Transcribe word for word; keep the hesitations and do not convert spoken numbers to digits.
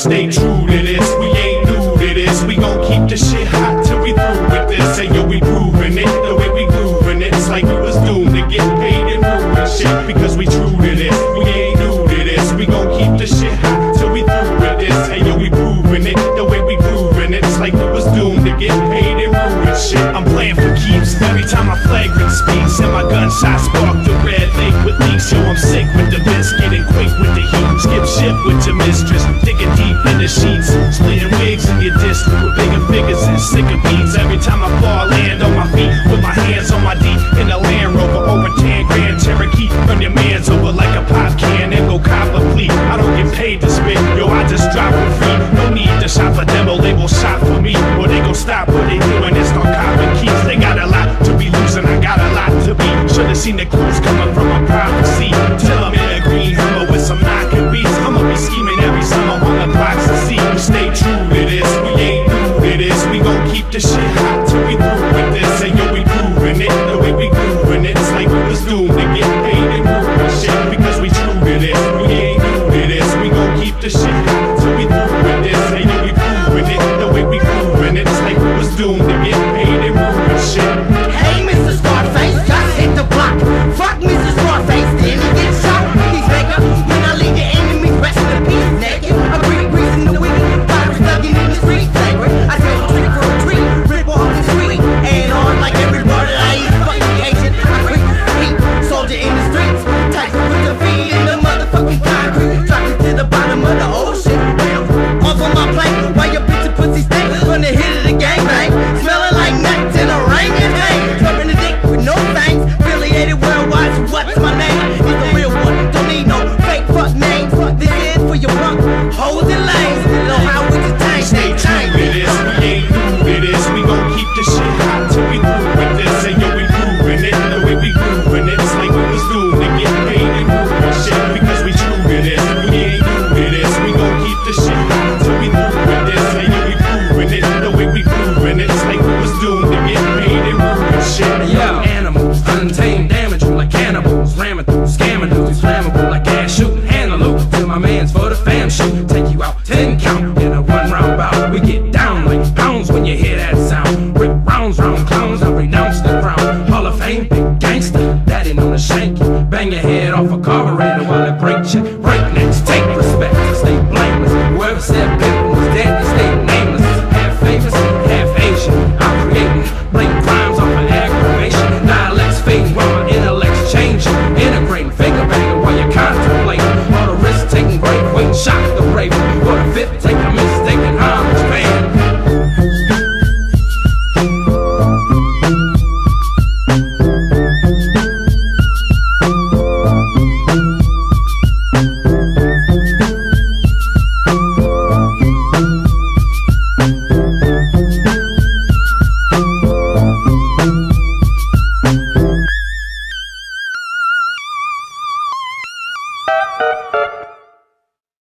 stay true to this, we ain't new to this. We gon' keep the shit hot till we through with this. Say yo, we proving it, the way we grooving it. It's like we was doomed to get paid and ruin shit, because we true to this, we ain't new to this. We gon' keep the shit hot till we through with this. Hey yo, we proving it, the way we grooving it. It's like we was doomed to get paid and ruin shit. I'm playing for keeps every time my flagrant speaks, and my gunshot spark the red lake with leaks. Yo, I'm sick with the biscuit and quick with the heat. Skip ship with your mistress, digging deep in the sheets, splitting wigs in your district with bigger figures and sicker beats. Every time I fall, land on my feet with my hands on my D in a Land Rover over ten grand Cherokee. Run your mans over like a pop can and go cop a fleet. I don't get paid to spit, yo, I just drop for free. No need to shop a demo, they will shop for me, or they gon' stop what they doing and start copping keys. They got a lot to be losing, I got a lot to be. Should've seen the clues coming from a prophecy. Till I'm in a green Hummer with some knocking beats. I'ma be scheming every summer on the blocks to see. We stay true to this, we ain't new to this. We gon' keep the shit hot till we through with this. Say yo, we proving it, the way we grooving it. It's like we was doomed to get paid and ruin shit, because we true to this, we ain't new to this. We gon' keep the shit hot till we through with this. Say yo, we proving it, the way we grooving it. It's like we was doomed to get paid and ruin shit. Hey, Mister Scarface, just hit the block. Fuck Mister Scarface, then he gets shot. He's bigger when I leave your enemies rest in peace naked. I breathe grease in the weed, virus thugging in the street flagrant. I tell a trick for a treat, rip off the street, and on like every word that I eat. Fucking Asian, I creep, beat, soldier in the streets, tight with the feet in the motherfucking concrete, drop it to the bottom of the ocean. Off on my plate, while your bitch and pussy stink from the hit of the gangbang, smelling like nuts in a rain and hay, rubbing the dick with no thanks, affiliated worldwide. So what's my name? He's the real one, don't need no fake fuck names. This is for your punk hoes and lanes. Know how we just change, Stay true to this, we ain't new to this. We gon' keep the shit hot till we through with this. Say yo, we proving it, the way we grooving it. It's like we was doomed to get paid and ruin shit, because we true to this, we ain't new to this. We gon' keep the shit hot till we through with this. Say yo, we proving it, the way we grooving it. It's like we was doomed to get paid and ruin shit. Yo, animals, untamed, damaging like cannibals, ramming through, scamming dudes, flammable like gas shooting, antelope. Till my man's for the fam shoot, take you out ten count in a one round bout. We get down like pounds when you hear that sound. Rip rounds round clowns, I renounce the crown. Hall of Fame, big gangster, daddy known to shank you. Bang your head off a carburetor while it break check, break